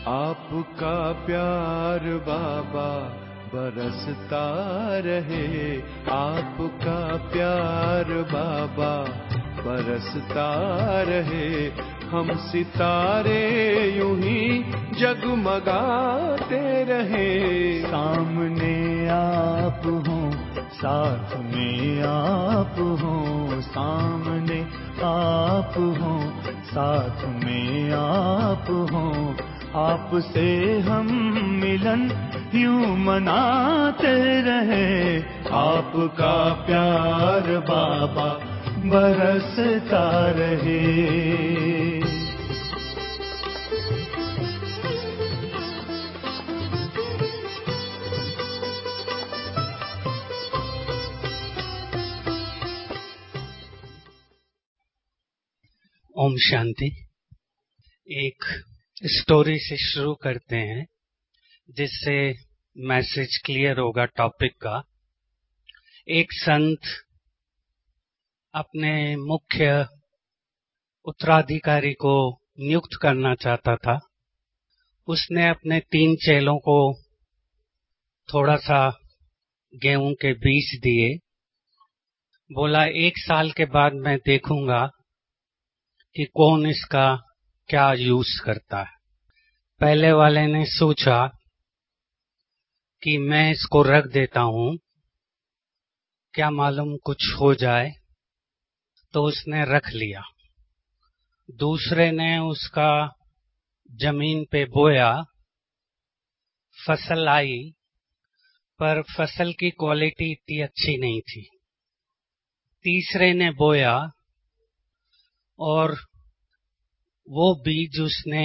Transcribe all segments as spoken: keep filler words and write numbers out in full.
आपका प्यार बाबा बरसता रहे, आपका प्यार बाबा बरसता रहे। हम सितारे यूं ही जगमगाते रहे। सामने आप हो, साथ में आप हो, सामने आप हो, साथ में आप हो। आपसे हम मिलन यूं मनाते रहे। आपका प्यार बाबा बरसता रहे। ओम शांति। एक स्टोरी से शुरू करते हैं जिससे मैसेज क्लियर होगा टॉपिक का। एक संत अपने मुख्य उत्तराधिकारी को नियुक्त करना चाहता था। उसने अपने तीन चेलों को थोड़ा सा गेहूं के बीज दिए। बोला एक साल के बाद मैं देखूंगा कि कौन इसका क्या यूज करता है। पहले वाले ने सोचा कि मैं इसको रख देता हूं, क्या मालूम कुछ हो जाए, तो उसने रख लिया। दूसरे ने उसका जमीन पे बोया, फसल आई, पर फसल की क्वालिटी इतनी अच्छी नहीं थी। तीसरे ने बोया और वो बीज उसने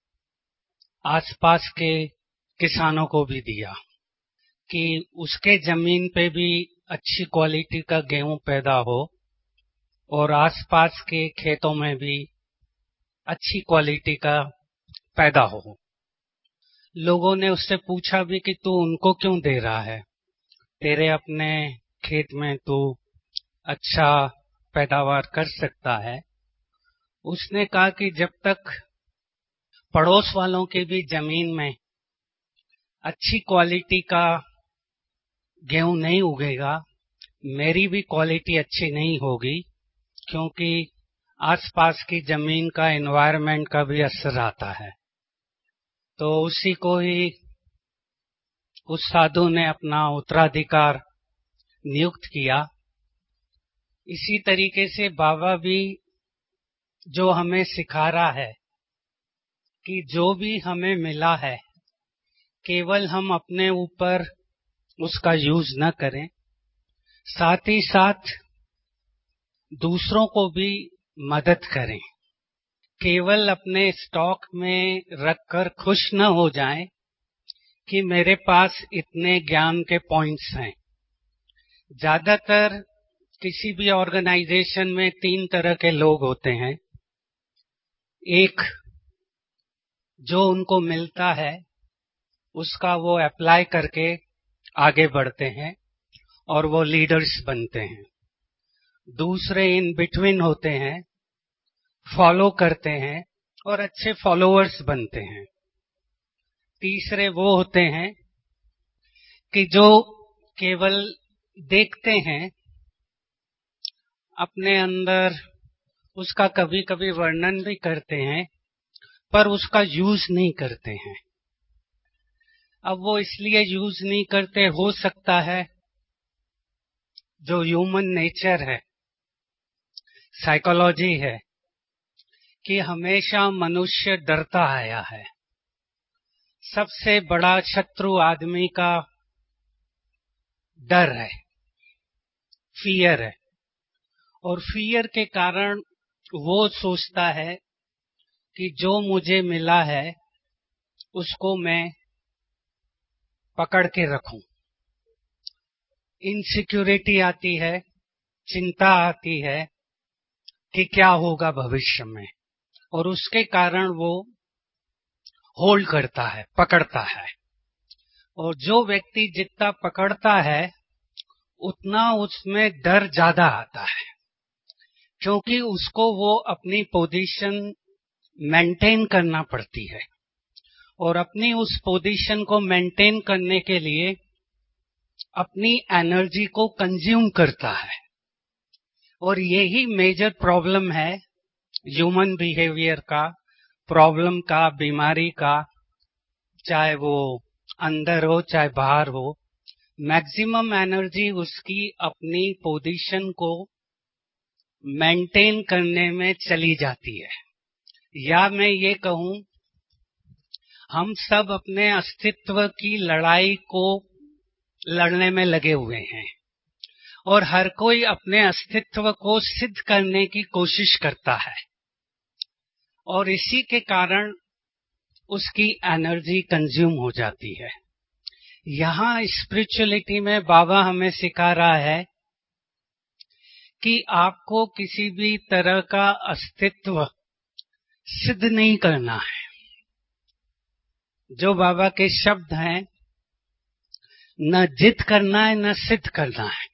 आसपास के किसानों को भी दिया कि उसके जमीन पे भी अच्छी क्वालिटी का गेहूं पैदा हो और आसपास के खेतों में भी अच्छी क्वालिटी का पैदा हो। लोगों ने उससे पूछा भी कि तू उनको क्यों दे रहा है, तेरे अपने खेत में तू अच्छा पैदावार कर सकता है। उसने कहा कि जब तक पड़ोस वालों की भी जमीन में अच्छी क्वालिटी का गेहूं नहीं उगेगा, मेरी भी क्वालिटी अच्छी नहीं होगी, क्योंकि आसपास की जमीन का एनवायरनमेंट का भी असर आता है। तो उसी को ही उस साधु ने अपना उत्तराधिकार नियुक्त किया। इसी तरीके से बाबा भी जो हमें सिखा रहा है कि जो भी हमें मिला है केवल हम अपने ऊपर उसका यूज न करें, साथ ही साथ दूसरों को भी मदद करें। केवल अपने स्टॉक में रखकर खुश न हो जाएं कि मेरे पास इतने ज्ञान के पॉइंट्स हैं। ज्यादातर किसी भी ऑर्गेनाइजेशन में तीन तरह के लोग होते हैं। एक, जो उनको मिलता है उसका वो अप्लाई करके आगे बढ़ते हैं और वो लीडर्स बनते हैं। दूसरे इन बिटवीन होते हैं, फॉलो करते हैं और अच्छे फॉलोअर्स बनते हैं। तीसरे वो होते हैं कि जो केवल देखते हैं, अपने अंदर उसका कभी कभी वर्णन भी करते हैं, पर उसका यूज नहीं करते हैं। अब वो इसलिए यूज नहीं करते, हो सकता है जो ह्यूमन नेचर है, साइकोलॉजी है, कि हमेशा मनुष्य डरता आया है। सबसे बड़ा शत्रु आदमी का डर है, फियर है। और फियर के कारण वो सोचता है कि जो मुझे मिला है उसको मैं पकड़ के रखूं। इनसिक्योरिटी आती है, चिंता आती है कि क्या होगा भविष्य में, और उसके कारण वो होल्ड करता है, पकड़ता है। और जो व्यक्ति जितना पकड़ता है उतना उसमें डर ज्यादा आता है, क्योंकि उसको वो अपनी पोजीशन मेंटेन करना पड़ती है। और अपनी उस पोजीशन को मेंटेन करने के लिए अपनी एनर्जी को कंज्यूम करता है। और यही मेजर प्रॉब्लम है ह्यूमन बिहेवियर का, प्रॉब्लम का, बीमारी का, चाहे वो अंदर हो चाहे बाहर हो। मैक्सिमम एनर्जी उसकी अपनी पोजीशन को मेंटेन करने में चली जाती है। या मैं ये कहूं, हम सब अपने अस्तित्व की लड़ाई को लड़ने में लगे हुए हैं और हर कोई अपने अस्तित्व को सिद्ध करने की कोशिश करता है और इसी के कारण उसकी एनर्जी कंज्यूम हो जाती है। यहाँ स्पिरिचुअलिटी में बाबा हमें सिखा रहा है कि आपको किसी भी तरह का अस्तित्व सिद्ध नहीं करना है। जो बाबा के शब्द हैं, न जिद करना है न सिद्ध करना है।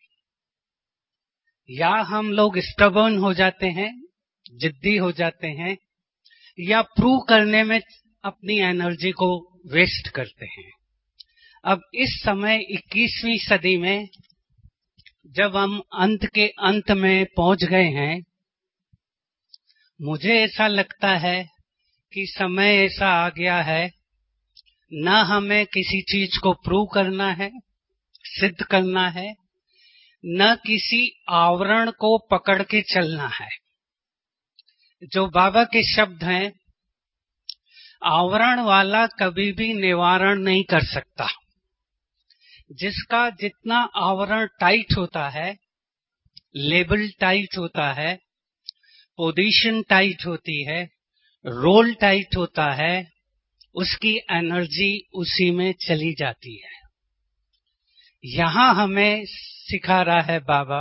या हम लोग स्टबर्न हो जाते हैं, जिद्दी हो जाते हैं, या प्रूव करने में अपनी एनर्जी को वेस्ट करते हैं। अब इस समय इक्कीसवीं सदी में जब हम अंत के अंत में पहुंच गए हैं, मुझे ऐसा लगता है कि समय ऐसा आ गया है, न हमें किसी चीज को प्रूव करना है, सिद्ध करना है, न किसी आवरण को पकड़ के चलना है। जो बाबा के शब्द हैं, आवरण वाला कभी भी निवारण नहीं कर सकता। जिसका जितना आवरण टाइट होता है, लेबल टाइट होता है, पोजीशन टाइट होती है, रोल टाइट होता है, उसकी एनर्जी उसी में चली जाती है। यहां हमें सिखा रहा है बाबा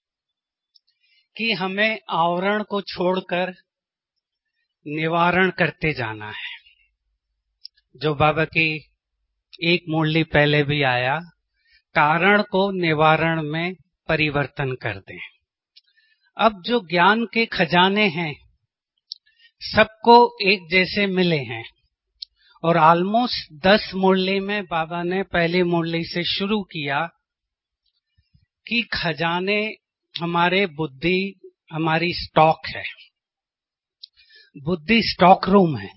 कि हमें आवरण को छोड़कर निवारण करते जाना है। जो बाबा की एक मुरली पहले भी आया, कारण को निवारण में परिवर्तन कर दें। अब जो ज्ञान के खजाने हैं, सबको एक जैसे मिले हैं और ऑलमोस्ट दस मुरली में बाबा ने पहली मुरली से शुरू किया कि खजाने हमारे बुद्धि, हमारी स्टॉक है। बुद्धि स्टॉक रूम है।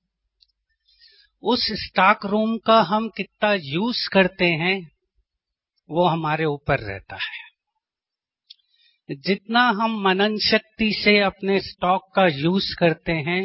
उस स्टॉक रूम का हम कितना यूज करते हैं वो हमारे ऊपर रहता है। जितना हम मनन शक्ति से अपने स्टॉक का यूज करते हैं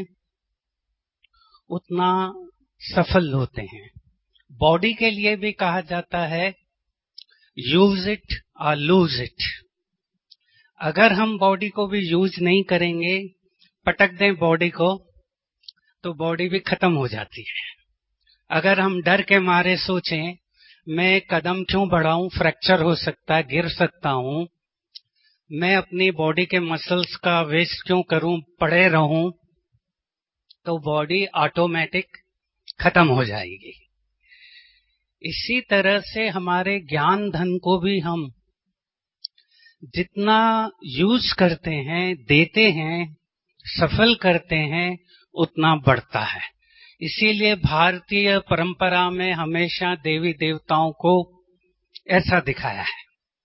उतना सफल होते हैं। बॉडी के लिए भी कहा जाता है यूज इट और लूज इट। अगर हम बॉडी को भी यूज नहीं करेंगे, पटक दें बॉडी को, तो बॉडी भी खत्म हो जाती है। अगर हम डर के मारे सोचें मैं कदम क्यों बढ़ाऊं, फ्रैक्चर हो सकता है, गिर सकता हूं, मैं अपनी बॉडी के मसल्स का वेस्ट क्यों करूं, पड़े रहूं, तो बॉडी ऑटोमेटिक खत्म हो जाएगी। इसी तरह से हमारे ज्ञान धन को भी हम जितना यूज करते हैं, देते हैं, सफल करते हैं, उतना बढ़ता है। इसीलिए भारतीय परंपरा में हमेशा देवी देवताओं को ऐसा दिखाया है।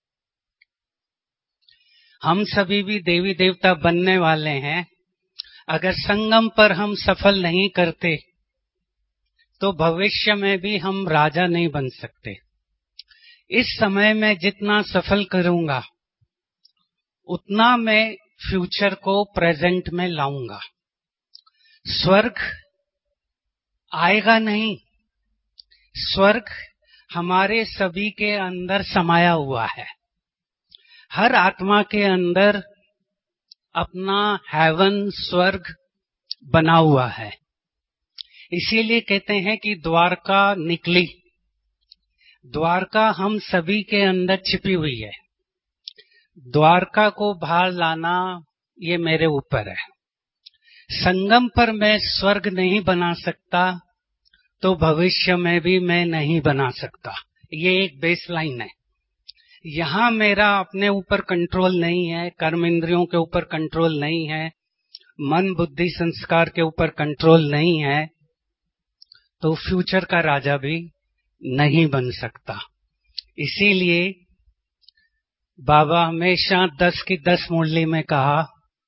हम सभी भी देवी देवता बनने वाले हैं। अगर संगम पर हम सफल नहीं करते तो भविष्य में भी हम राजा नहीं बन सकते। इस समय में जितना सफल करूंगा उतना मैं फ्यूचर को प्रेजेंट में लाऊंगा। स्वर्ग आएगा नहीं, स्वर्ग हमारे सभी के अंदर समाया हुआ है। हर आत्मा के अंदर अपना हेवन, स्वर्ग बना हुआ है। इसीलिए कहते हैं कि द्वारका निकली। द्वारका हम सभी के अंदर छिपी हुई है। द्वारका को बाहर लाना ये मेरे ऊपर है। संगम पर मैं स्वर्ग नहीं बना सकता तो भविष्य में भी मैं नहीं बना सकता। ये एक बेसलाइन है। यहां मेरा अपने ऊपर कंट्रोल नहीं है, कर्म इंद्रियों के ऊपर कंट्रोल नहीं है, मन बुद्धि संस्कार के ऊपर कंट्रोल नहीं है, तो फ्यूचर का राजा भी नहीं बन सकता। इसीलिए बाबा हमेशा दस की दस मुरली में कहा,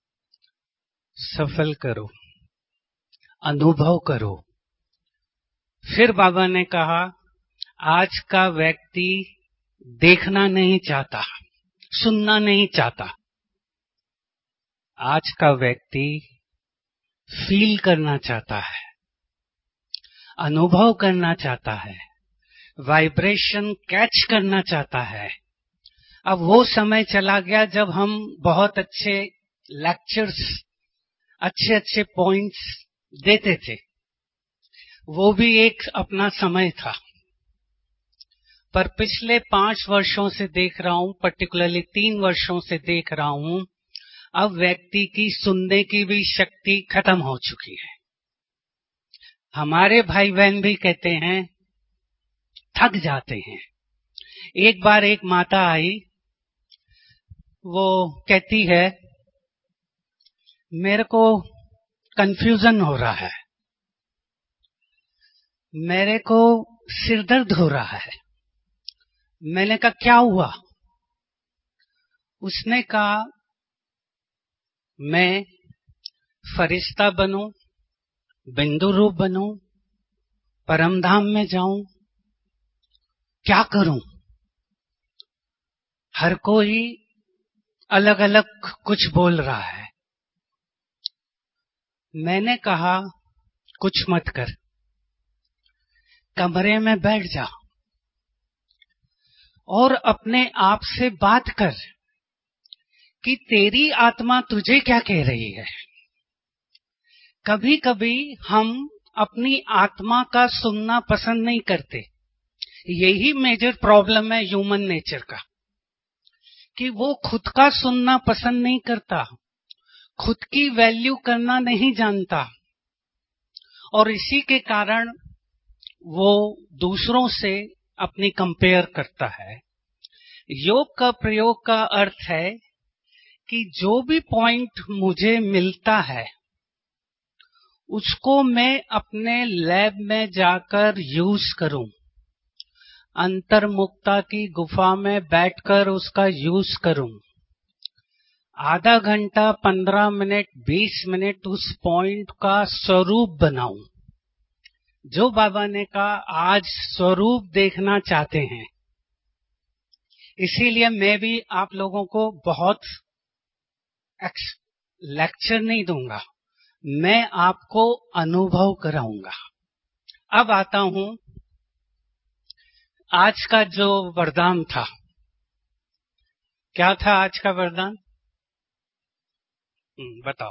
सफल करो, अनुभव करो। फिर बाबा ने कहा, आज का व्यक्ति देखना नहीं चाहता, सुनना नहीं चाहता, आज का व्यक्ति फील करना चाहता है, अनुभव करना चाहता है, वाइब्रेशन कैच करना चाहता है। अब वो समय चला गया जब हम बहुत अच्छे लेक्चर्स, अच्छे अच्छे पॉइंट्स देते थे। वो भी एक अपना समय था। पर पिछले पांच वर्षों से देख रहा हूं, पर्टिकुलरली तीन वर्षों से देख रहा हूं, अब व्यक्ति की सुनने की भी शक्ति खत्म हो चुकी है। हमारे भाई बहन भी कहते हैं, थक जाते हैं। एक बार एक माता आई, वो कहती है, मेरे को कंफ्यूजन हो रहा है, मेरे को सिर दर्द हो रहा है। मैंने कहा क्या हुआ? उसने कहा, मैं फरिश्ता बनूं, बिंदु रूप बनूं, परमधाम में जाऊं, क्या करूं? हर कोई अलग अलग कुछ बोल रहा है। मैंने कहा, कुछ मत कर, कमरे में बैठ जा और अपने आप से बात कर कि तेरी आत्मा तुझे क्या कह रही है। कभी कभी हम अपनी आत्मा का सुनना पसंद नहीं करते। यही मेजर प्रॉब्लम है ह्यूमन नेचर का, कि वो खुद का सुनना पसंद नहीं करता, खुद की वैल्यू करना नहीं जानता, और इसी के कारण वो दूसरों से अपनी कंपेयर करता है। योग का प्रयोग का अर्थ है कि जो भी पॉइंट मुझे मिलता है उसको मैं अपने लैब में जाकर यूज करूं, अंतर्मुक्ता की गुफा में बैठकर उसका यूज करूं, आधा घंटा, पंद्रह मिनट, बीस मिनट उस पॉइंट का स्वरूप बनाऊं। जो बाबा ने कहा, आज स्वरूप देखना चाहते हैं, इसीलिए मैं भी आप लोगों को बहुत लेक्चर नहीं दूंगा, मैं आपको अनुभव कराऊंगा। अब आता हूं, आज का जो वरदान था, क्या था आज का वरदान? बताओ,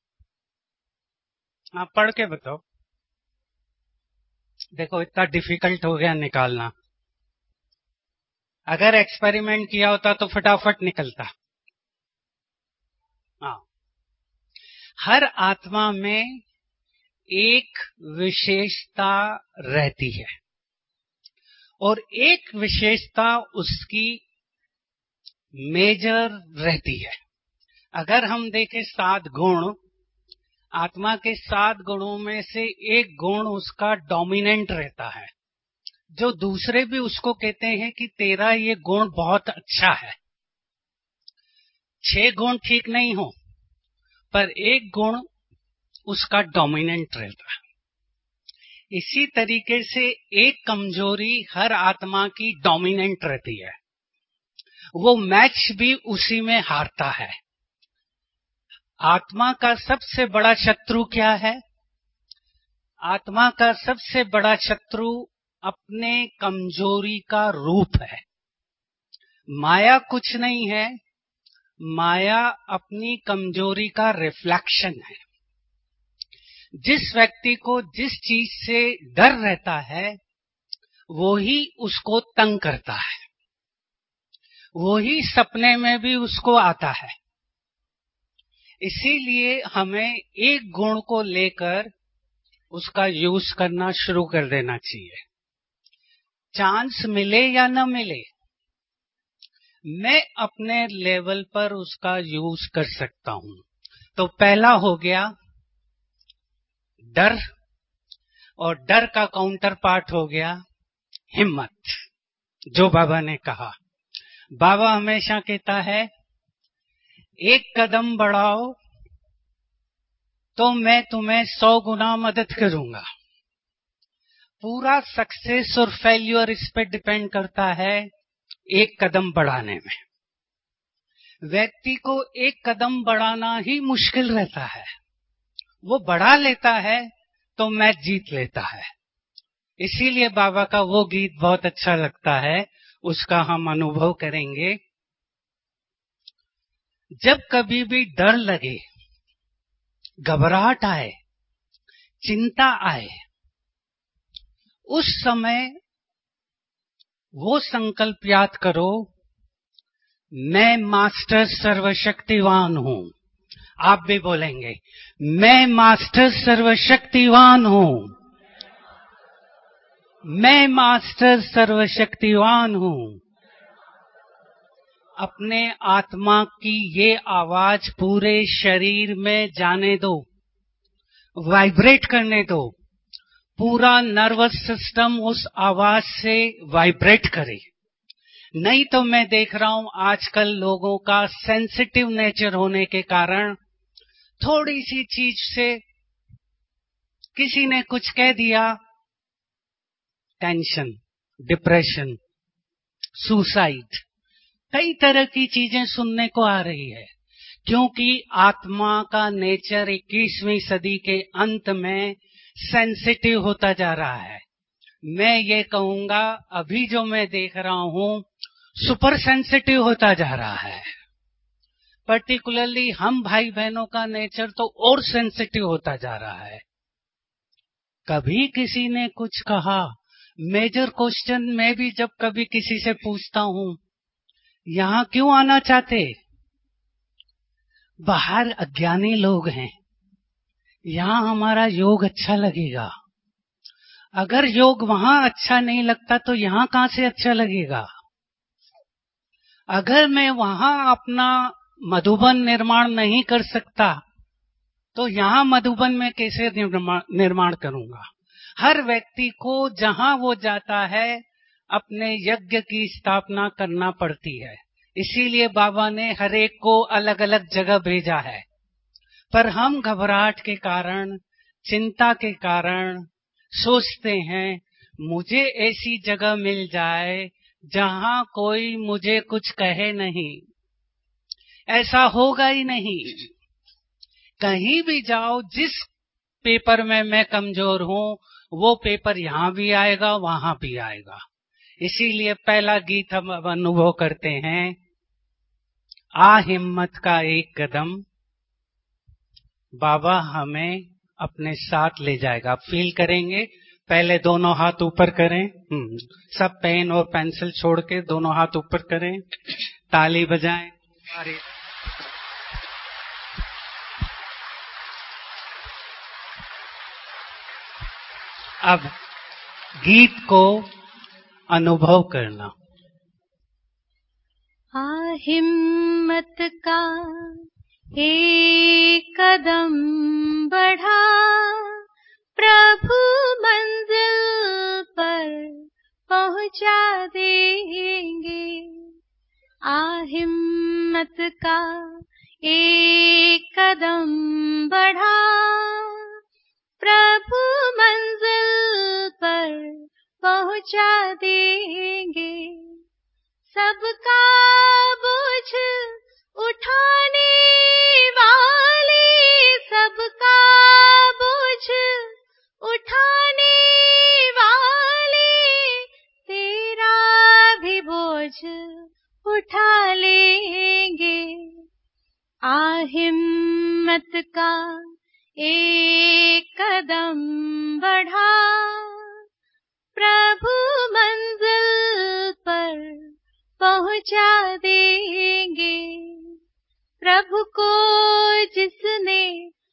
आप पढ़ के बताओ। देखो, इतना डिफिकल्ट हो गया निकालना। अगर एक्सपेरिमेंट किया होता तो फटाफट निकलता। हाँ, हर आत्मा में एक विशेषता रहती है और एक विशेषता उसकी मेजर रहती है। अगर हम देखें सात गुण, आत्मा के सात गुणों में से एक गुण उसका डोमिनेंट रहता है, जो दूसरे भी उसको कहते हैं कि तेरा ये गुण बहुत अच्छा है। छह गुण ठीक नहीं हो, पर एक गुण उसका डोमिनेंट रहता है। इसी तरीके से एक कमजोरी हर आत्मा की डोमिनेंट रहती है, वो मैच भी उसी में हारता है। आत्मा का सबसे बड़ा शत्रु क्या है? आत्मा का सबसे बड़ा शत्रु अपने कमजोरी का रूप है। माया कुछ नहीं है, माया अपनी कमजोरी का रिफ्लेक्शन है। जिस व्यक्ति को जिस चीज से डर रहता है, वो ही उसको तंग करता है, वो ही सपने में भी उसको आता है। इसीलिए हमें एक गुण को लेकर उसका यूज करना शुरू कर देना चाहिए। चांस मिले या न मिले, मैं अपने लेवल पर उसका यूज कर सकता हूं। तो पहला हो गया डर, और डर का काउंटर पार्ट हो गया हिम्मत, जो बाबा ने कहा। बाबा हमेशा कहता है, एक कदम बढ़ाओ तो मैं तुम्हें सौ गुना मदद करूंगा। पूरा सक्सेस और फेल्यूर इस पे डिपेंड करता है एक कदम बढ़ाने में। व्यक्ति को एक कदम बढ़ाना ही मुश्किल रहता है, वो बढ़ा लेता है तो मैच जीत लेता है। इसीलिए बाबा का वो गीत बहुत अच्छा लगता है, उसका हम अनुभव करेंगे। जब कभी भी डर लगे, घबराहट आए, चिंता आए, उस समय वो संकल्प याद करो, मैं मास्टर सर्वशक्तिवान हूं। आप भी बोलेंगे, मैं मास्टर सर्वशक्तिवान हूं, मैं मास्टर सर्वशक्तिवान हूं। अपने आत्मा की ये आवाज पूरे शरीर में जाने दो, वाइब्रेट करने दो। पूरा नर्वस सिस्टम उस आवाज से वाइब्रेट करे। नहीं तो मैं देख रहा हूं आजकल लोगों का सेंसिटिव नेचर होने के कारण थोड़ी सी चीज से किसी ने कुछ कह दिया, टेंशन, डिप्रेशन, सुसाइड, कई तरह की चीजें सुनने को आ रही है। क्योंकि आत्मा का नेचर इक्कीसवीं सदी के अंत में सेंसिटिव होता जा रहा है। मैं ये कहूंगा, अभी जो मैं देख रहा हूं सुपर सेंसिटिव होता जा रहा है। पर्टिकुलरली हम भाई बहनों का नेचर तो और सेंसिटिव होता जा रहा है। कभी किसी ने कुछ कहा, मेजर क्वेश्चन मैं भी जब कभी किसी से पूछता हूं, यहां क्यों आना चाहते? बाहर अज्ञानी लोग हैं, यहां हमारा योग अच्छा लगेगा। अगर योग वहां अच्छा नहीं लगता तो यहां कहां से अच्छा लगेगा? अगर मैं वहां अपना मधुबन निर्माण नहीं कर सकता तो यहां मधुबन में कैसे निर्माण करूंगा? हर व्यक्ति को जहां वो जाता है अपने यज्ञ की स्थापना करना पड़ती है। इसीलिए बाबा ने हर एक को अलग अलग जगह भेजा है। पर हम घबराहट के कारण, चिंता के कारण सोचते हैं मुझे ऐसी जगह मिल जाए जहां कोई मुझे कुछ कहे नहीं। ऐसा होगा ही नहीं। कहीं भी जाओ, जिस पेपर में मैं कमजोर हूं वो पेपर यहां भी आएगा, वहां भी आएगा। इसीलिए पहला गीत हम अब अनुभव करते हैं, आ हिम्मत का एक कदम। बाबा हमें अपने साथ ले जाएगा। फील करेंगे। पहले दोनों हाथ ऊपर करें, सब पेन और पेंसिल छोड़ के दोनों हाथ ऊपर करें, ताली बजाएं। अब गीत को अनुभव करना। आ हिम्मत का एक कदम बढ़ा, प्रभु मंजिल पर पहुंचा देंगे। आ हिम्मत का एक कदम बढ़ा, प्रभु मंजिल पर पहुंचा देंगे। सबका बोझ उठाने वाले, सबका बोझ उठाने वाले, तेरा भी बोझ उठा लेंगे। आ हिम्मत का एक कदम बढ़ा, प्रभु मंजिल पर पहुंचा देंगे। प्रभु को जिसने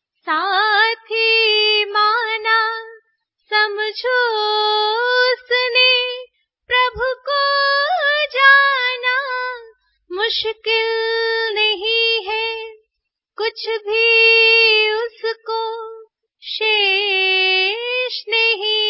साथी माना, समझो उसने प्रभु को जाना। मुश्किल नहीं है कुछ भी उसको शेष नहीं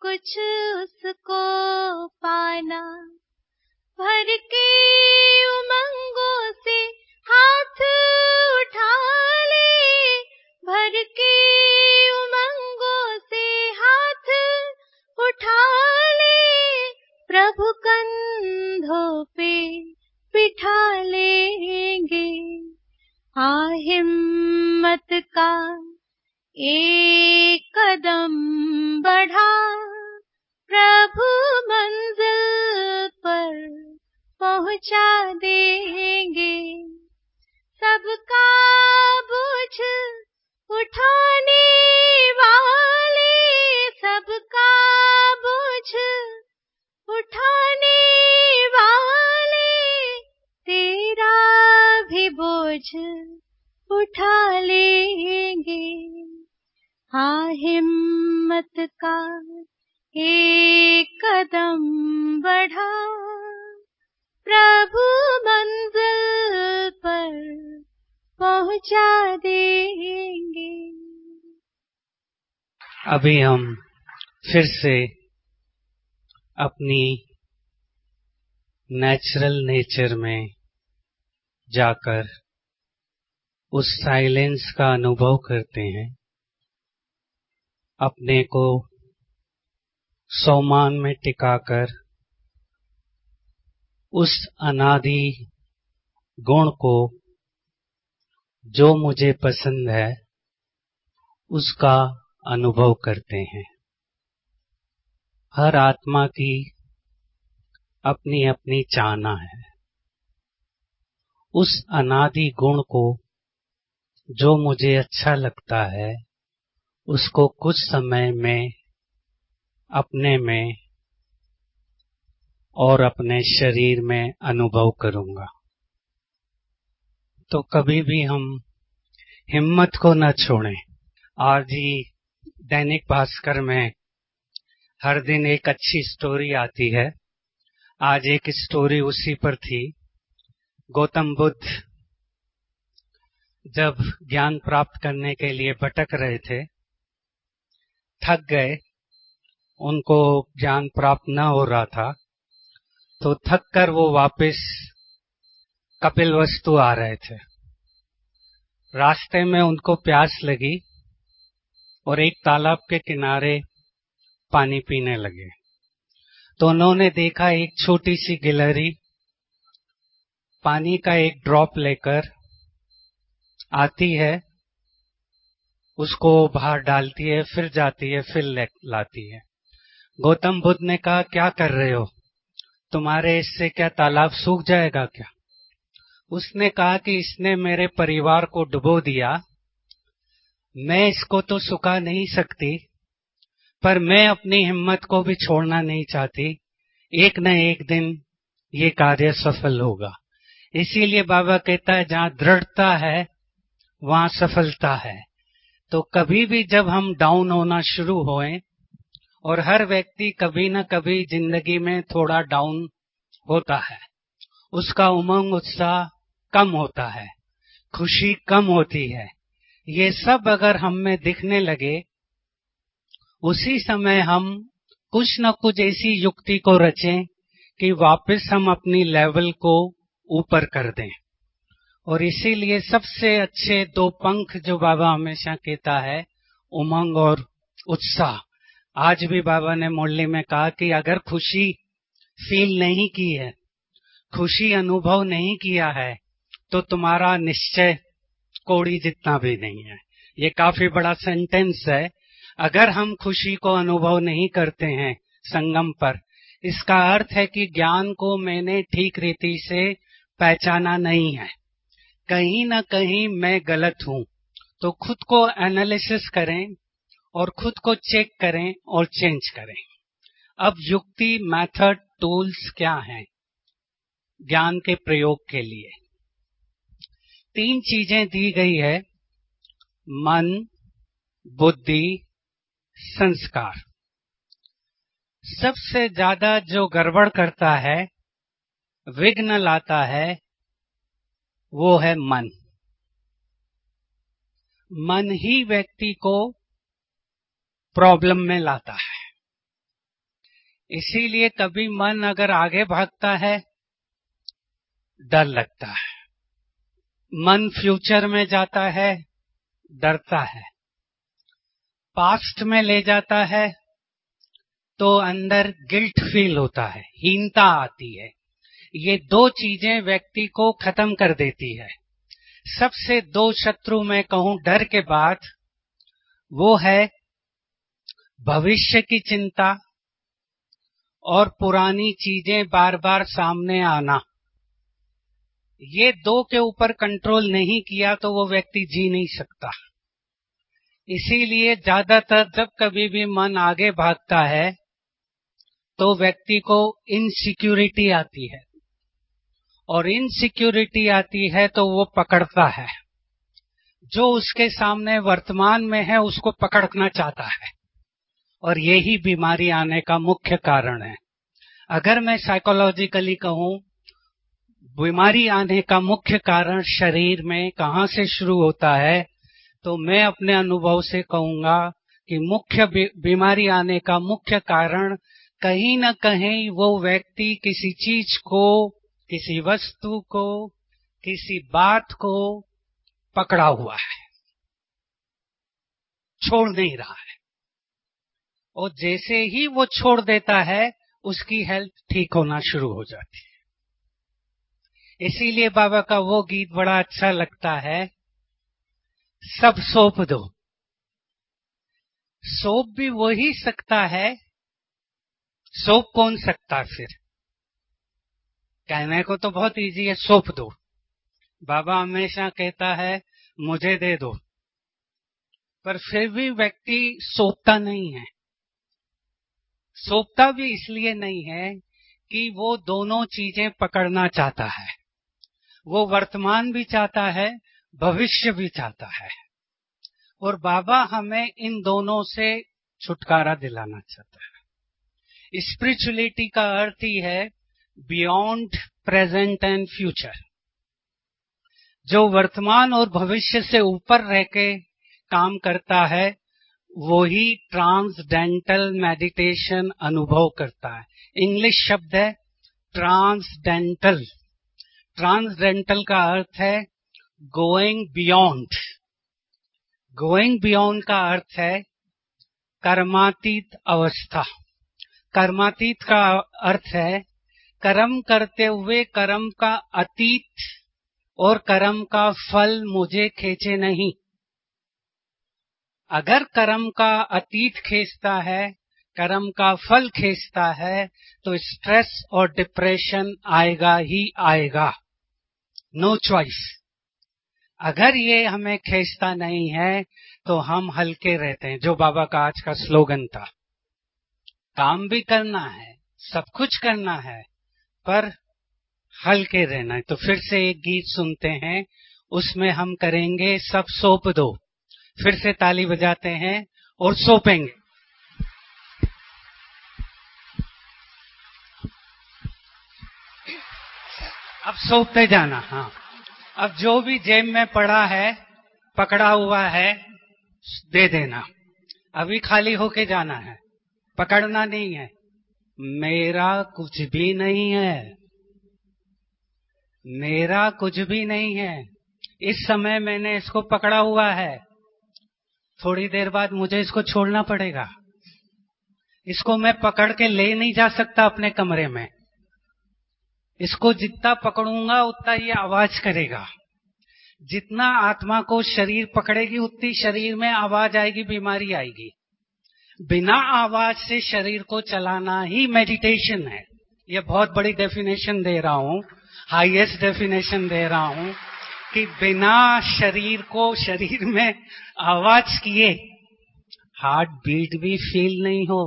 कुछ उसको पाना। भर के उमंगों से हाथ उठा ले, भर के उमंगों से हाथ उठा ले, प्रभु कंधों पे बिठा लेंगे। आ हिम्मत का एक कदम बढ़ा, प्रभु मंजिल पर पहुंचा देंगे। सबका बोझ उठाने वाले, सबका बोझ उठाने वाले, तेरा भी बोझ उठा लेंगे। हाँ हिम्मत का एक कदम बढ़ा, प्रभु मंजिल पर पहुंचा देंगे। अभी हम फिर से अपनी नेचुरल नेचर में जाकर उस साइलेंस का अनुभव करते हैं, अपने को सोमान में टिकाकर उस अनादि गुण को जो मुझे पसंद है उसका अनुभव करते हैं। हर आत्मा की अपनी अपनी चाहना है। उस अनादि गुण को जो मुझे अच्छा लगता है उसको कुछ समय में अपने में और अपने शरीर में अनुभव करूंगा। तो कभी भी हम हिम्मत को न छोड़ें। आज ही दैनिक भास्कर में हर दिन एक अच्छी स्टोरी आती है। आज एक स्टोरी उसी पर थी। गौतम बुद्ध जब ज्ञान प्राप्त करने के लिए भटक रहे थे, थक गए, उनको ज्ञान प्राप्त न हो रहा था, तो थक कर वो वापस कपिलवस्तु आ रहे थे। रास्ते में उनको प्यास लगी और एक तालाब के किनारे पानी पीने लगे। तो उन्होंने देखा एक छोटी सी गिलहरी पानी का एक ड्रॉप लेकर आती है, उसको बाहर डालती है, फिर जाती है, फिर लाती है। गौतम बुद्ध ने कहा, क्या कर रहे हो? तुम्हारे इससे क्या तालाब सूख जाएगा क्या? उसने कहा कि इसने मेरे परिवार को डुबो दिया, मैं इसको तो सुखा नहीं सकती, पर मैं अपनी हिम्मत को भी छोड़ना नहीं चाहती। एक न एक दिन ये कार्य सफल होगा। इसीलिए बाबा कहता है, जहां दृढ़ता है वहां सफलता है। तो कभी भी जब हम डाउन होना शुरू होएं, और हर व्यक्ति कभी न कभी जिंदगी में थोड़ा डाउन होता है, उसका उमंग उत्साह कम होता है, खुशी कम होती है, ये सब अगर हम में दिखने लगे, उसी समय हम कुछ न कुछ ऐसी युक्ति को रचें कि वापस हम अपनी लेवल को ऊपर कर दें। और इसीलिए सबसे अच्छे दो पंख जो बाबा हमेशा कहता है, उमंग और उत्साह। आज भी बाबा ने मुरली में कहा कि अगर खुशी फील नहीं की है, खुशी अनुभव नहीं किया है, तो तुम्हारा निश्चय कोड़ी जितना भी नहीं है। ये काफी बड़ा सेंटेंस है। अगर हम खुशी को अनुभव नहीं करते हैं संगम पर, इसका अर्थ है कि ज्ञान को मैंने ठीक रीति से पहचाना नहीं है, कहीं ना कहीं मैं गलत हूं। तो खुद को एनालिसिस करें और खुद को चेक करें और चेंज करें। अब युक्ति, मेथड, टूल्स क्या हैं ज्ञान के प्रयोग के लिए? तीन चीजें दी गई है: मन, बुद्धि, संस्कार। सबसे ज्यादा जो गड़बड़ करता है, विघ्न लाता है, वो है मन। मन ही व्यक्ति को प्रॉब्लम में लाता है। इसीलिए कभी मन अगर आगे भागता है, डर लगता है। मन फ्यूचर में जाता है, डरता है। पास्ट में ले जाता है तो अंदर गिल्ट फील होता है, हीनता आती है। ये दो चीजें व्यक्ति को खत्म कर देती है। सबसे दो शत्रु मैं कहूं डर के बाद, वो है भविष्य की चिंता और पुरानी चीजें बार बार सामने आना। ये दो के ऊपर कंट्रोल नहीं किया तो वो व्यक्ति जी नहीं सकता। इसीलिए ज्यादातर जब कभी भी मन आगे भागता है तो व्यक्ति को इनसिक्योरिटी आती है, और इनसिक्योरिटी आती है तो वो पकड़ता है। जो उसके सामने वर्तमान में है उसको पकड़ना चाहता है, और यही बीमारी आने का मुख्य कारण है। अगर मैं साइकोलॉजिकली कहूं, बीमारी आने का मुख्य कारण शरीर में कहां से शुरू होता है, तो मैं अपने अनुभव से कहूंगा कि मुख्य बीमारी आने का मुख्य कारण कहीं न कहीं वो व्यक्ति किसी चीज को, किसी वस्तु को, किसी बात को पकड़ा हुआ है, छोड़ नहीं रहा है, और जैसे ही वो छोड़ देता है उसकी हेल्थ ठीक होना शुरू हो जाती है। इसीलिए बाबा का वो गीत बड़ा अच्छा लगता है, सब सौंप दो। सौंप भी वही सकता है, सौंप कौन सकता फिर? कहने को तो बहुत इजी है, सौंप दो। बाबा हमेशा कहता है मुझे दे दो, पर फिर भी व्यक्ति सौंपता नहीं है। सौंपता भी इसलिए नहीं है कि वो दोनों चीजें पकड़ना चाहता है। वो वर्तमान भी चाहता है, भविष्य भी चाहता है, और बाबा हमें इन दोनों से छुटकारा दिलाना चाहता है। स्पिरिचुअलिटी का अर्थ ही है बियॉन्ड प्रेजेंट एंड फ्यूचर। जो वर्तमान और भविष्य से ऊपर रह के काम करता है, वो ही ट्रांसडेंटल मेडिटेशन अनुभव करता है। इंग्लिश शब्द है ट्रांसडेंटल। ट्रांसडेंटल का अर्थ है गोइंग बियॉन्ड। गोइंग बियॉन्ड का अर्थ है कर्मातीत अवस्था। कर्मातीत का अर्थ है कर्म करते हुए कर्म का अतीत और कर्म का फल मुझे खींचे नहीं। अगर कर्म का अतीत खींचता है, कर्म का फल खींचता है, तो स्ट्रेस और डिप्रेशन आएगा ही आएगा, नो चॉइस। अगर ये हमें खींचता नहीं है तो हम हल्के रहते हैं, जो बाबा का आज का स्लोगन था। काम भी करना है, सब कुछ करना है, पर हल्के रहना है। तो फिर से एक गीत सुनते हैं, उसमें हम करेंगे सब सौंप दो। फिर से ताली बजाते हैं और सौंपेंगे। अब सौंपते जाना। हाँ, अब जो भी जेब में पड़ा है, पकड़ा हुआ है, दे देना। अभी खाली होके जाना है, पकड़ना नहीं है। मेरा कुछ भी नहीं है, मेरा कुछ भी नहीं है। इस समय मैंने इसको पकड़ा हुआ है, थोड़ी देर बाद मुझे इसको छोड़ना पड़ेगा। इसको मैं पकड़ के ले नहीं जा सकता अपने कमरे में। इसको जितना पकड़ूंगा उतना ये आवाज करेगा। जितना आत्मा को शरीर पकड़ेगी उतनी शरीर में आवाज आएगी, बीमारी आएगी। बिना आवाज से शरीर को चलाना ही मेडिटेशन है। ये बहुत बड़ी डेफिनेशन दे रहा हूं, हाईएस्ट डेफिनेशन दे रहा हूं कि बिना शरीर को शरीर में आवाज किए हार्ट बीट भी फील नहीं हो।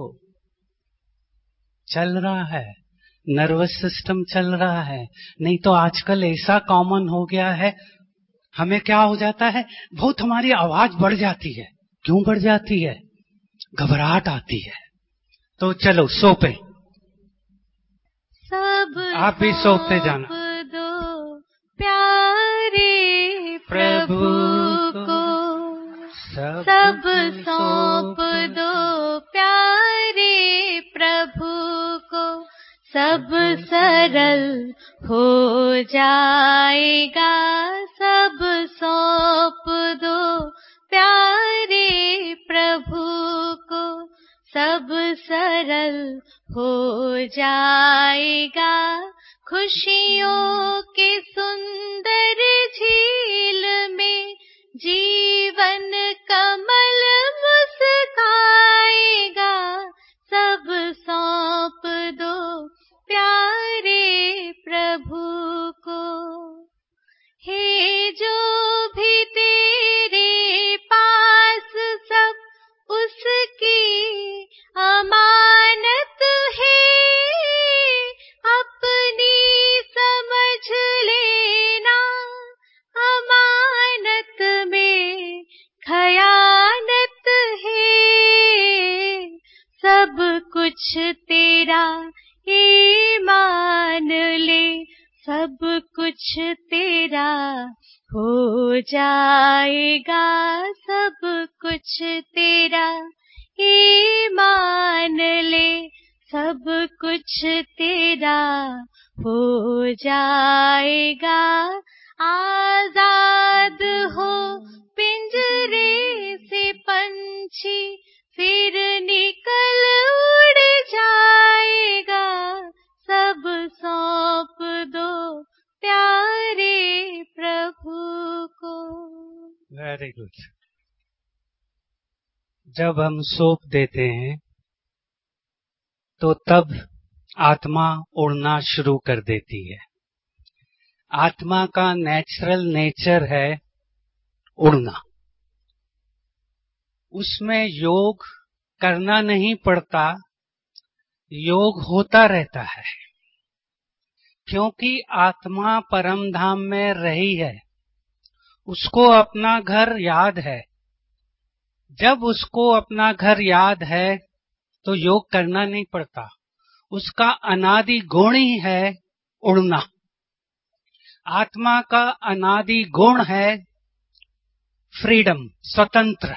चल रहा है, नर्वस सिस्टम चल रहा है। नहीं तो आजकल ऐसा कॉमन हो गया है, हमें क्या हो जाता है, बहुत हमारी आवाज बढ़ जाती है। क्यों बढ़ जाती है? घबराहट आती है। तो चलो सौंपे, सब आप भी सौंपते जाना। दो प्यारे प्रभु को, सब सौंप दो प्यारे प्रभु सब सरल हो जाएगा, सब सौंप दो प्यारे प्रभु को, सब सरल हो जाएगा। खुशियों के सुंदर झील में जीवन कमल मुस्काएगा, सब सौंप दो प्यारे प्रभु को। हे जो भी तेरे पास सब उसकी अमानत है, अपनी समझ लेना अमानत में खयानत है। सब कुछ तेरा ईमान ले, सब कुछ तेरा हो जाएगा, सब कुछ तेरा ईमान ले, सब कुछ तेरा हो जाएगा। आजाद हो पिंजरे से पंछी, फिर निकल उड़ जाएगा, सब सौंप दो प्यारे प्रभु को। Very good. जब हम सौंप देते हैं तो तब आत्मा उड़ना शुरू कर देती है। आत्मा का नेचुरल नेचर है उड़ना। उसमें योग करना नहीं पड़ता, योग होता रहता है, क्योंकि आत्मा परम धाम में रही है, उसको अपना घर याद है। जब उसको अपना घर याद है तो योग करना नहीं पड़ता, उसका अनादि गुण ही है उड़ना। आत्मा का अनादि गुण है फ्रीडम, स्वतंत्र।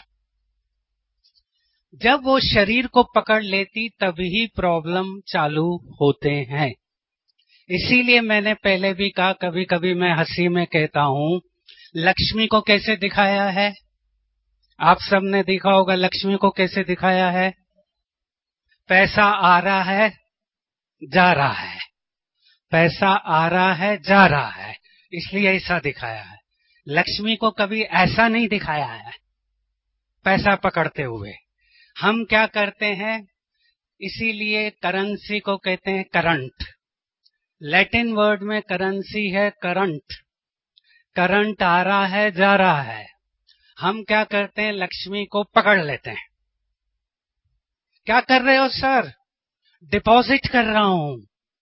जब वो शरीर को पकड़ लेती तभी प्रॉब्लम चालू होते हैं। इसीलिए मैंने पहले भी कहा, कभी कभी मैं हंसी में कहता हूं, लक्ष्मी को कैसे दिखाया है? आप सबने देखा होगा लक्ष्मी को कैसे दिखाया है। पैसा आ रहा है, जा रहा है, पैसा आ रहा है, जा रहा है, इसलिए ऐसा दिखाया है। लक्ष्मी को कभी ऐसा नहीं दिखाया है पैसा पकड़ते हुए। हम क्या करते हैं, इसीलिए करेंसी को कहते हैं करंट। लैटिन वर्ड में करेंसी है करंट। करंट आ रहा है, जा रहा है। हम क्या करते हैं, लक्ष्मी को पकड़ लेते हैं। क्या कर रहे हो सर? डिपॉजिट कर रहा हूं।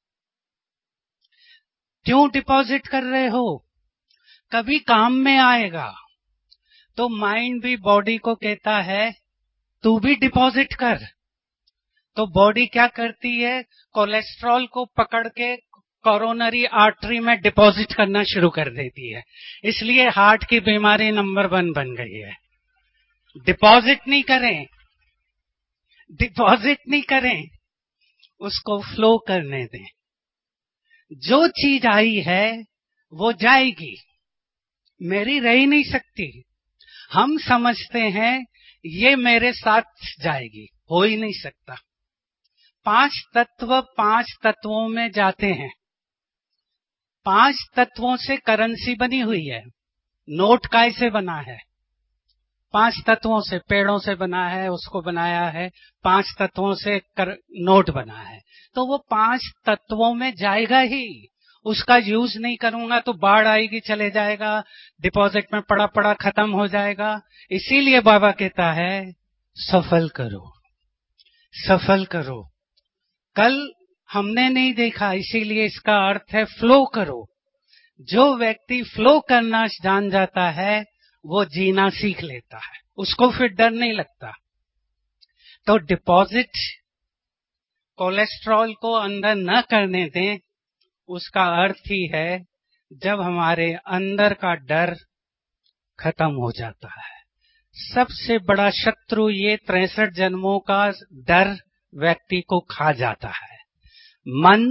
क्यों डिपॉजिट कर रहे हो? कभी काम में आएगा। तो माइंड भी बॉडी को कहता है तू भी डिपॉजिट कर। तो बॉडी क्या करती है, कोलेस्ट्रॉल को पकड़ के कोरोनरी आर्टरी में डिपॉजिट करना शुरू कर देती है। इसलिए हार्ट की बीमारी नंबर वन बन गई है। डिपॉजिट नहीं करें, डिपॉजिट नहीं करें, उसको फ्लो करने दें। जो चीज आई है वो जाएगी, मेरी रह ही नहीं सकती। हम समझते हैं ये मेरे साथ जाएगी, हो ही नहीं सकता। पांच तत्व पांच तत्वों में जाते हैं। पांच तत्वों से करेंसी बनी हुई है। नोट कैसे बना है? पांच तत्वों से, पेड़ों से बना है, उसको बनाया है। पांच तत्वों से कर, नोट बना है। तो वो पांच तत्वों में जाएगा ही। उसका यूज नहीं करूंगा तो बाढ़ आएगी, चले जाएगा, डिपॉजिट में पड़ा पड़ा खत्म हो जाएगा। इसीलिए बाबा कहता है सफल करो, सफल करो। कल हमने नहीं देखा, इसीलिए इसका अर्थ है फ्लो करो। जो व्यक्ति फ्लो करना जान जाता है वो जीना सीख लेता है, उसको फिर डर नहीं लगता। तो डिपॉजिट कोलेस्ट्रॉल को अंदर न करने दें, उसका अर्थ ही है जब हमारे अंदर का डर खत्म हो जाता है। सबसे बड़ा शत्रु ये तिरसठ जन्मों का डर व्यक्ति को खा जाता है। मन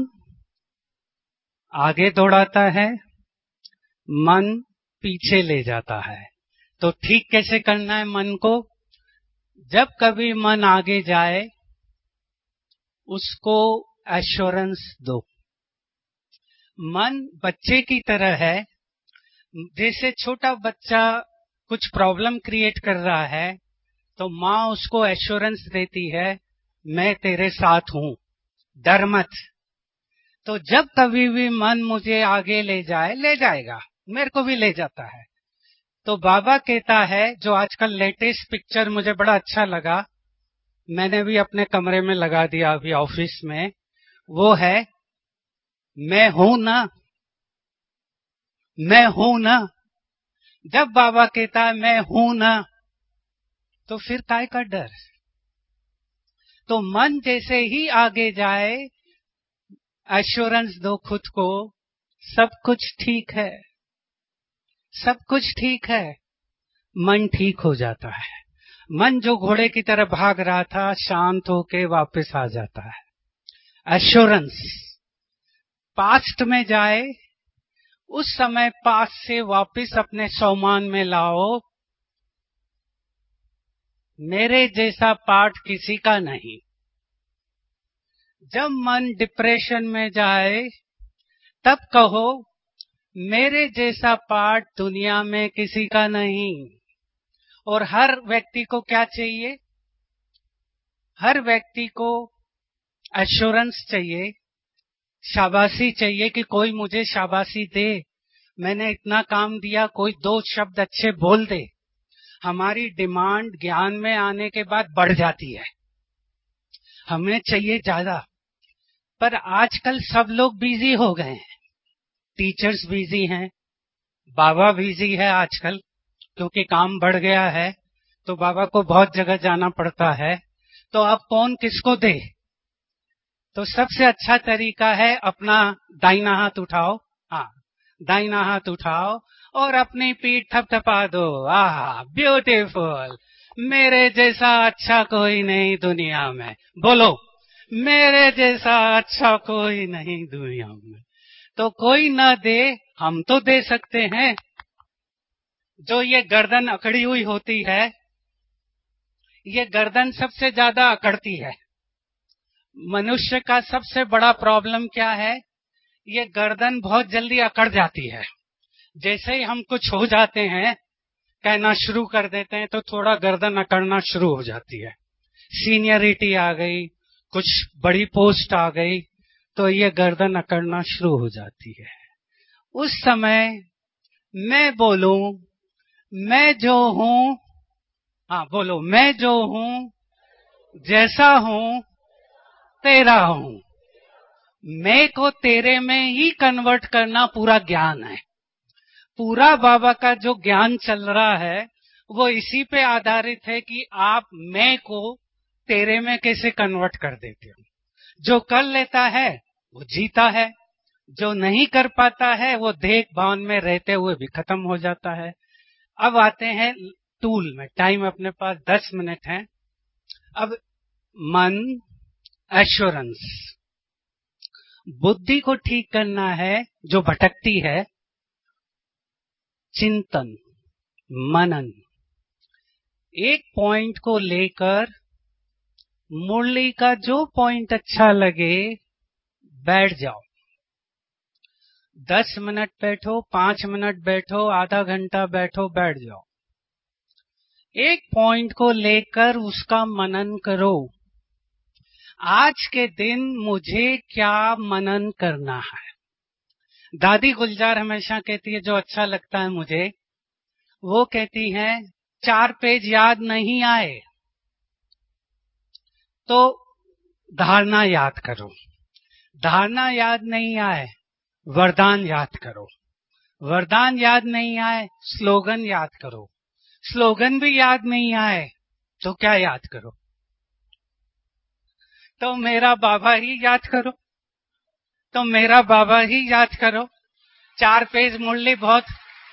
आगे दौड़ाता है, मन पीछे ले जाता है। तो ठीक कैसे करना है मन को? जब कभी मन आगे जाए उसको एश्योरेंस दो। मन बच्चे की तरह है, जैसे छोटा बच्चा कुछ प्रॉब्लम क्रिएट कर रहा है तो माँ उसको एश्योरेंस देती है, मैं तेरे साथ हूं, डर मत। तो जब कभी भी मन मुझे आगे ले जाए, ले जाएगा, मेरे को भी ले जाता है। तो बाबा कहता है, जो आजकल लेटेस्ट पिक्चर मुझे बड़ा अच्छा लगा, मैंने भी अपने कमरे में लगा दिया अभी ऑफिस में, वो है मैं हूं ना, मैं हूं ना। जब बाबा कहता है मैं हूं ना, तो फिर काय का डर? तो मन जैसे ही आगे जाए, एश्योरेंस दो खुद को, सब कुछ ठीक है, सब कुछ ठीक है, मन ठीक हो जाता है। मन जो घोड़े की तरह भाग रहा था, शांत होके वापस आ जाता है। एश्योरेंस पास्ट में जाए, उस समय पास्ट से वापस अपने सौमान में लाओ, मेरे जैसा पार्ट किसी का नहीं। जब मन डिप्रेशन में जाए, तब कहो मेरे जैसा पार्ट दुनिया में किसी का नहीं। और हर व्यक्ति को क्या चाहिए? हर व्यक्ति को एश्योरेंस चाहिए, शाबाशी चाहिए कि कोई मुझे शाबाशी दे, मैंने इतना काम दिया, कोई दो शब्द अच्छे बोल दे। हमारी डिमांड ज्ञान में आने के बाद बढ़ जाती है, हमें चाहिए ज्यादा। पर आजकल सब लोग बिजी हो गए हैं, टीचर्स बिजी हैं, बाबा बिजी है आजकल, क्योंकि काम बढ़ गया है तो बाबा को बहुत जगह जाना पड़ता है। तो अब कौन किसको दे? तो सबसे अच्छा तरीका है अपना दाहिना हाथ उठाओ, हाँ दाहिना हाथ उठाओ और अपनी पीठ थपथपा दो। आहा ब्यूटीफुल, मेरे जैसा अच्छा कोई नहीं दुनिया में। बोलो, मेरे जैसा अच्छा कोई नहीं दुनिया में। तो कोई ना दे, हम तो दे सकते हैं। जो ये गर्दन अकड़ी हुई होती है, ये गर्दन सबसे ज्यादा अकड़ती है। मनुष्य का सबसे बड़ा प्रॉब्लम क्या है? ये गर्दन बहुत जल्दी अकड़ जाती है। जैसे ही हम कुछ हो जाते हैं, कहना शुरू कर देते हैं, तो थोड़ा गर्दन अकड़ना शुरू हो जाती है। सीनियरिटी आ गई, कुछ बड़ी पोस्ट आ गई, तो ये गर्दन अकड़ना शुरू हो जाती है। उस समय मैं बोलूं, मैं जो हूं, हाँ बोलो, मैं जो हूं, जैसा हूं, तेरा हूं। मैं को तेरे में ही कन्वर्ट करना पूरा ज्ञान है। पूरा बाबा का जो ज्ञान चल रहा है वो इसी पे आधारित है कि आप मैं को तेरे में कैसे कन्वर्ट कर देते हो। जो कर लेता है वो जीता है, जो नहीं कर पाता है वो देख भान में रहते हुए भी खत्म हो जाता है। अब आते हैं टूल में, टाइम अपने पास दस मिनट है। अब मन, एश्योरेंस, बुद्धि को ठीक करना है जो भटकती है, चिंतन, मनन, एक पॉइंट को लेकर मुरली का जो पॉइंट अच्छा लगे बैठ जाओ। दस मिनट बैठो, पांच मिनट बैठो, आधा घंटा बैठो, बैठ जाओ। एक पॉइंट को लेकर उसका मनन करो। आज के दिन मुझे क्या मनन करना है? दादी गुलजार हमेशा कहती है, जो अच्छा लगता है मुझे, वो कहती है चार पेज याद नहीं आए तो धारणा याद करो, धारणा याद नहीं आए वरदान याद करो, वरदान याद नहीं आए स्लोगन याद करो, स्लोगन भी याद नहीं आए तो क्या याद करो? तो मेरा बाबा ही याद करो, तो मेरा बाबा ही याद करो। चार पेज मुरली बहुत,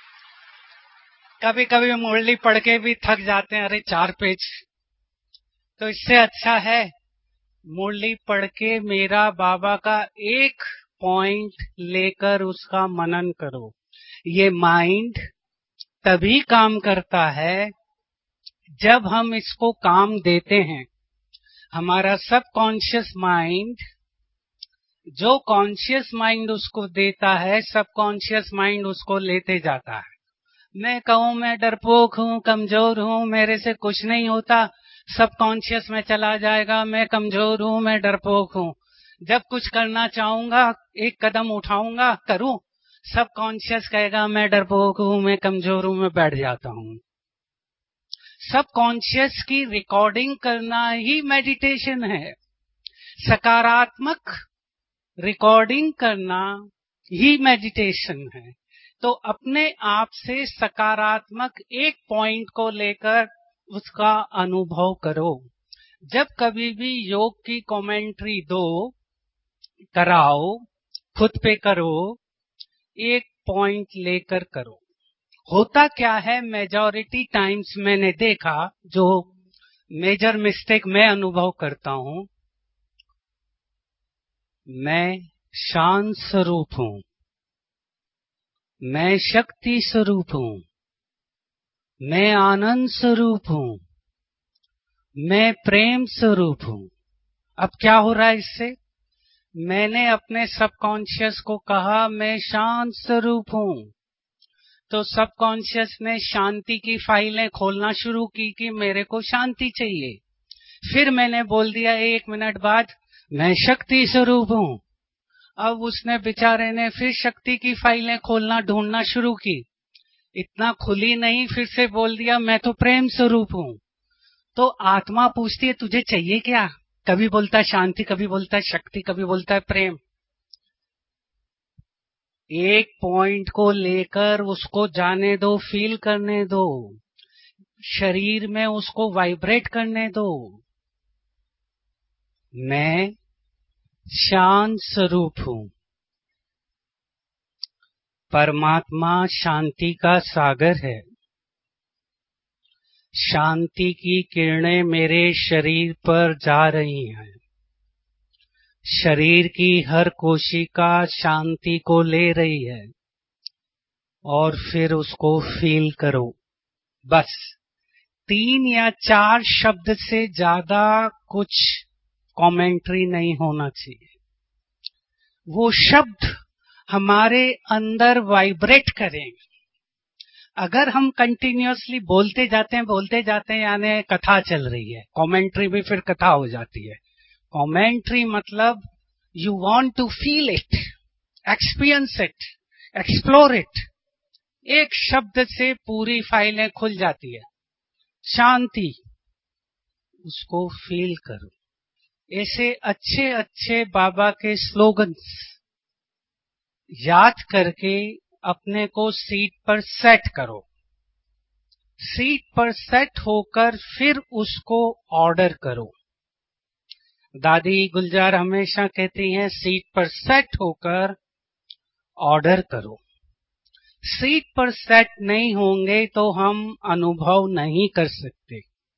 कभी कभी मुरली पढ़ के भी थक जाते हैं, अरे चार पेज। तो इससे अच्छा है मुरली पढ़ के मेरा बाबा का एक पॉइंट लेकर उसका मनन करो। ये माइंड तभी काम करता है जब हम इसको काम देते हैं। हमारा सब कॉन्शियस माइंड, जो कॉन्शियस माइंड उसको देता है, सब कॉन्शियस माइंड उसको लेते जाता है। मैं कहूं मैं डरपोक हूं, कमजोर हूं, मेरे से कुछ नहीं होता, सब कॉन्शियस में चला जाएगा, मैं कमजोर हूं, मैं डरपोक हूं। जब कुछ करना चाहूंगा, एक कदम उठाऊंगा, करूं, सब कॉन्शियस कहेगा मैं डरपोक हूं, मैं कमजोर हूं, मैं बैठ जाता हूं। सब कॉन्शियस की रिकॉर्डिंग करना ही मेडिटेशन है। सकारात्मक रिकॉर्डिंग करना ही मेडिटेशन है। तो अपने आप से सकारात्मक एक पॉइंट को लेकर उसका अनुभव करो। जब कभी भी योग की कमेंट्री दो, कराओ, खुद पे करो, एक पॉइंट लेकर करो। होता क्या है, मेजॉरिटी टाइम्स मैंने देखा, जो मेजर मिस्टेक मैं अनुभव करता हूं, मैं शांत स्वरूप हूं, मैं शक्ति स्वरूप हूं, मैं आनंद स्वरूप हूं, मैं प्रेम स्वरूप हूं। अब क्या हो रहा है इससे? मैंने अपने सबकॉन्शियस को कहा मैं शांत स्वरूप हूं, तो सबकॉन्शियस ने शांति की फाइलें खोलना शुरू की कि मेरे को शांति चाहिए। फिर मैंने बोल दिया एक मिनट बाद मैं शक्ति स्वरूप हूं। अब उसने बेचारे ने फिर शक्ति की फाइलें खोलना ढूंढना शुरू की, इतना खुली नहीं, फिर से बोल दिया मैं तो प्रेम स्वरूप हूं। तो आत्मा पूछती है तुझे चाहिए क्या? कभी बोलता है शांति, कभी बोलता है शक्ति, कभी बोलता है प्रेम। एक पॉइंट को लेकर उसको जाने दो, फील करने दो, शरीर में उसको वाइब्रेट करने दो। मैं शांत स्वरूप हूं। परमात्मा शांति का सागर है। शांति की किरणें मेरे शरीर पर जा रही हैं। शरीर की हर कोशिका शांति को ले रही है और फिर उसको फील करो। बस तीन या चार शब्द से ज्यादा कुछ कमेंट्री नहीं होना चाहिए। वो शब्द हमारे अंदर वाइब्रेट करें। अगर हम कंटिन्यूअसली बोलते जाते हैं बोलते जाते हैं यानी कथा चल रही है, कमेंट्री भी फिर कथा हो जाती है। कमेंट्री मतलब you want to feel it, experience it, explore it. एक शब्द से पूरी फाइलें खुल जाती है। शांति, उसको फील करो। ऐसे अच्छे अच्छे बाबा के स्लोगन्स याद करके अपने को सीट पर सेट करो। सीट पर सेट होकर फिर उसको ऑर्डर करो। दादी गुलजार हमेशा कहती हैं सीट पर सेट होकर ऑर्डर करो। सीट पर सेट नहीं होंगे तो हम अनुभव नहीं कर सकते।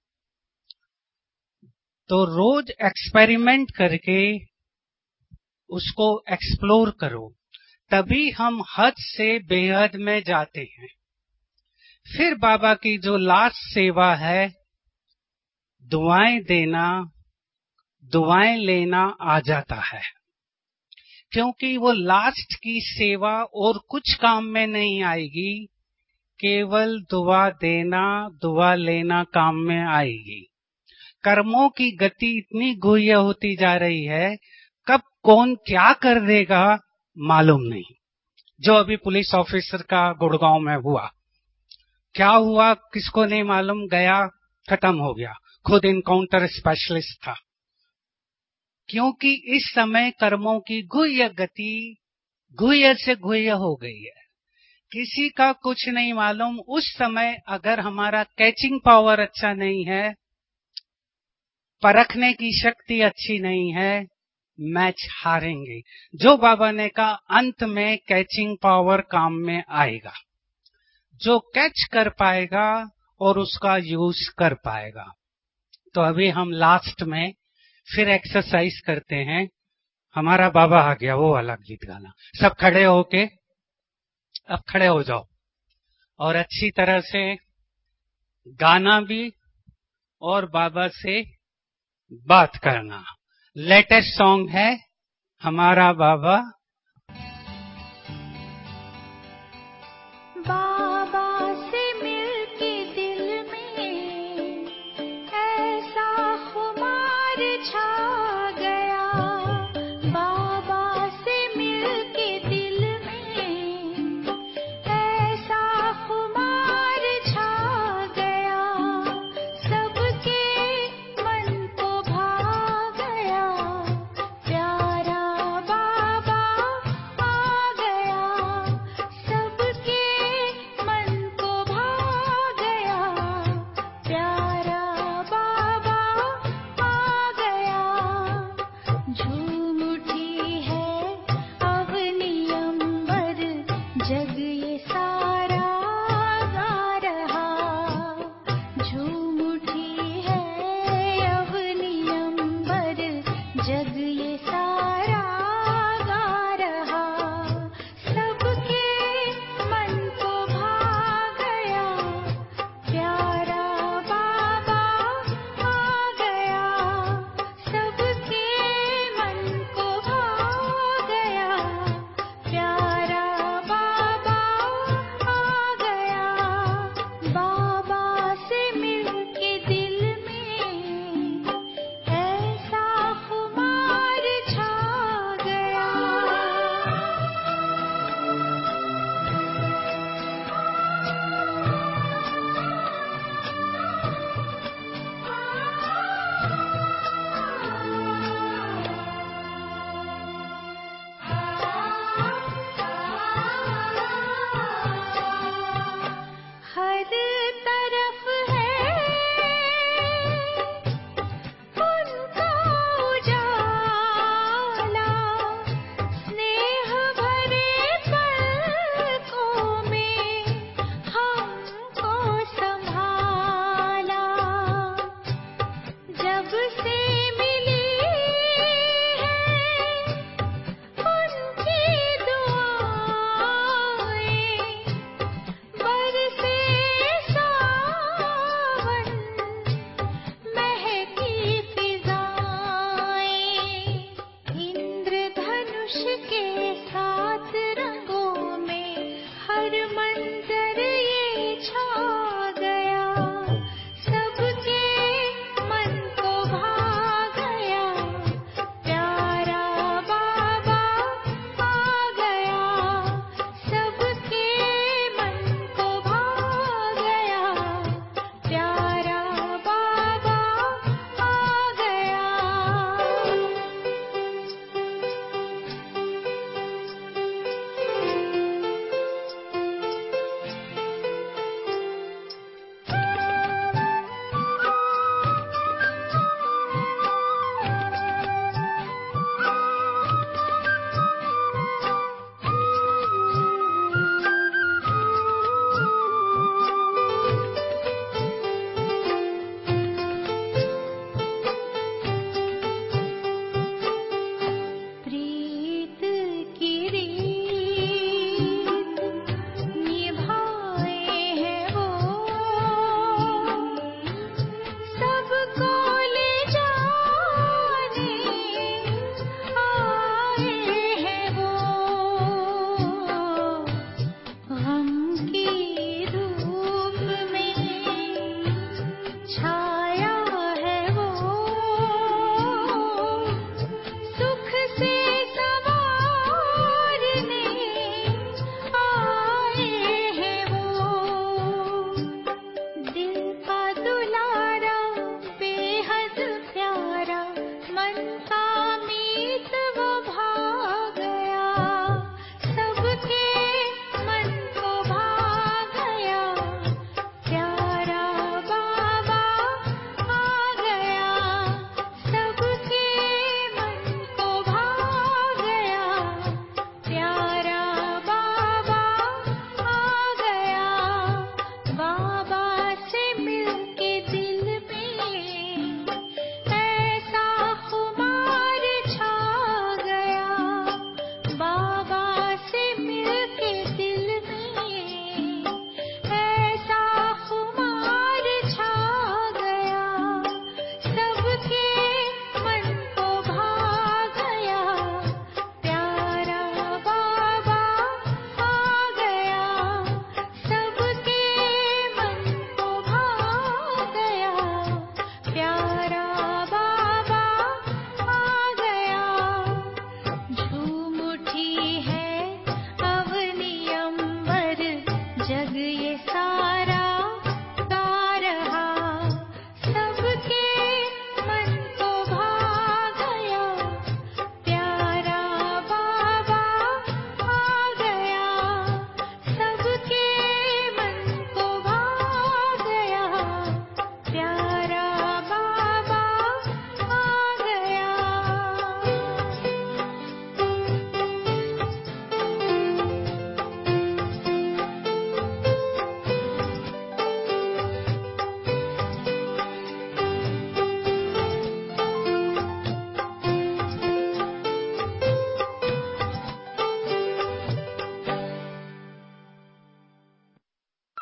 तो रोज एक्सपेरिमेंट करके उसको एक्सप्लोर करो, तभी हम हद से बेहद में जाते हैं। फिर बाबा की जो लास्ट सेवा है, दुआएं देना, दुआएं लेना आ जाता है, क्योंकि वो लास्ट की सेवा और कुछ काम में नहीं आएगी, केवल दुआ देना दुआ लेना काम में आएगी। कर्मों की गति इतनी गुह्य होती जा रही है, कब कौन क्या कर देगा मालूम नहीं। जो अभी पुलिस ऑफिसर का गुड़गांव में हुआ, क्या हुआ किसको नहीं मालूम, गया खत्म हो गया, खुद इनकाउंटर स्पेशलिस्ट था। क्योंकि इस समय कर्मों की गुह्य गति गुह्य से गुह्य हो गई है, किसी का कुछ नहीं मालूम। उस समय अगर हमारा कैचिंग पावर अच्छा नहीं है, परखने की शक्ति अच्छी नहीं है, मैच हारेंगे। जो बाबा ने कहा अंत में कैचिंग पावर काम में आएगा, जो कैच कर पाएगा और उसका यूज कर पाएगा। तो अभी हम लास्ट में फिर एक्सरसाइज करते हैं, हमारा बाबा आ गया, वो वाला गीत गाना। सब खड़े होके, अब खड़े हो जाओ और अच्छी तरह से गाना भी और बाबा से बात करना। लेटेस्ट सॉन्ग है हमारा बाबा। बाबा से मिलके दिल में ऐसा खुमार छा गया, बाबा से मिलके दिल में ऐसा खुमार छा गया, सबके मन को भा गया, प्यारा बाबा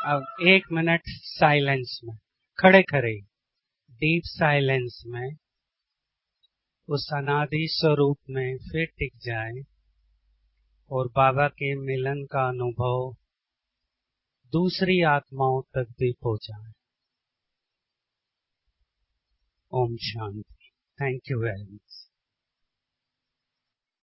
अब एक मिनट साइलेंस में खड़े खड़े डीप साइलेंस में उस अनादि स्वरूप में फिर टिक जाए और बाबा के मिलन का अनुभव दूसरी आत्माओं तक भी पहुंचाए। ओम शांति। Thank you very much.